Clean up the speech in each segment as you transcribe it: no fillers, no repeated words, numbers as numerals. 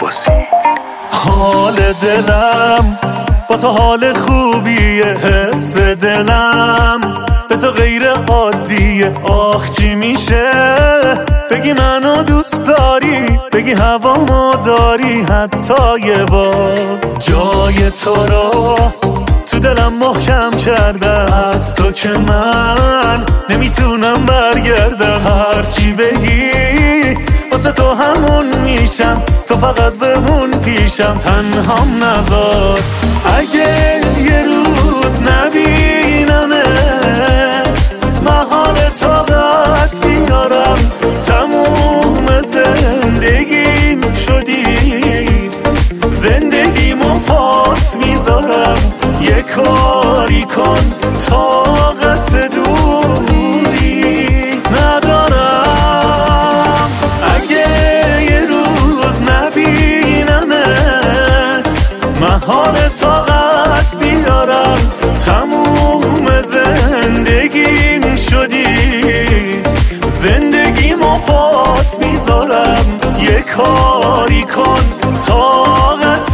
عباسی. حال دلم با تو حال خوبیه، حس دلم به تو غیر عادیه. آخ چی میشه بگی منو دوست داری، بگی هوامو داری، حتی یه بار جای تو رو تو دلم محکم کردم. از تو که من نمیتونم برگردم، هرچی بگی واسه تو همون میشم، تو فقط بمون پیشم، تنهام نذار. اگه یه روز نبینمه من حال طاقت بیارم، تموم زندگیم شدی، زندگیمو پات میذارم. یه کاری کن طاقت دوری ندارم. اگه یه روز نبینمت من حال طاقت بیارم، تموم زندگیم شدی، زندگیمو پات میذارم. یه کاری کن طاقت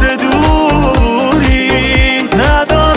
دوری ندارم.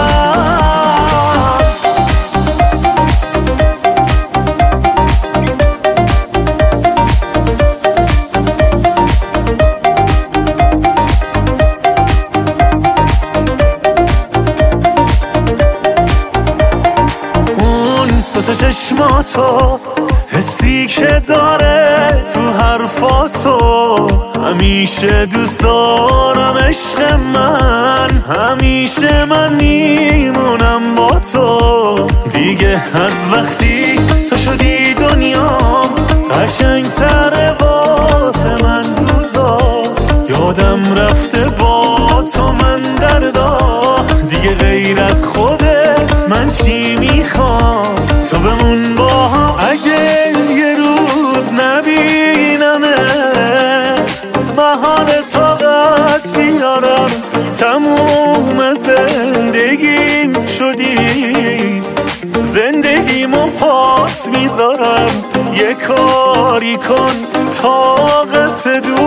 تو چشماتو حسی که داره تو حرفاتو، همیشه دوست دارم عشق من، همیشه من میمونم با تو. دیگه از وقتی تو شدی دنیام قشنگ‌تره واسه من روزا، یادم رفته با تو من دردا. دیگه غیر از خودت من چی میخوام، تو بمون با هم. اگه یه روز نبینمه من حال طاقت بیارم، تموم زندگیم شدی، زندگیمو پات میذارم. یه کاری کن طاقت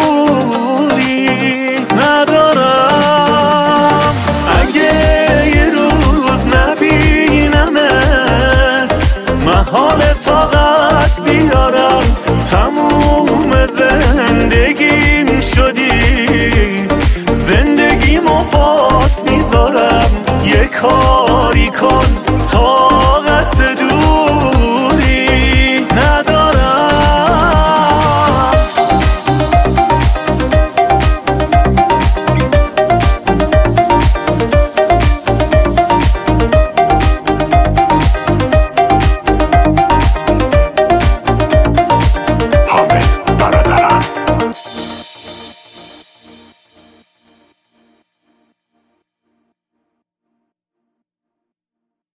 دوری ندارم. اگه یه روز نبینمت من حال طاقت بیارم، تموم زندگیم شدی، زندگیمو پات میذارم. یه کاری کن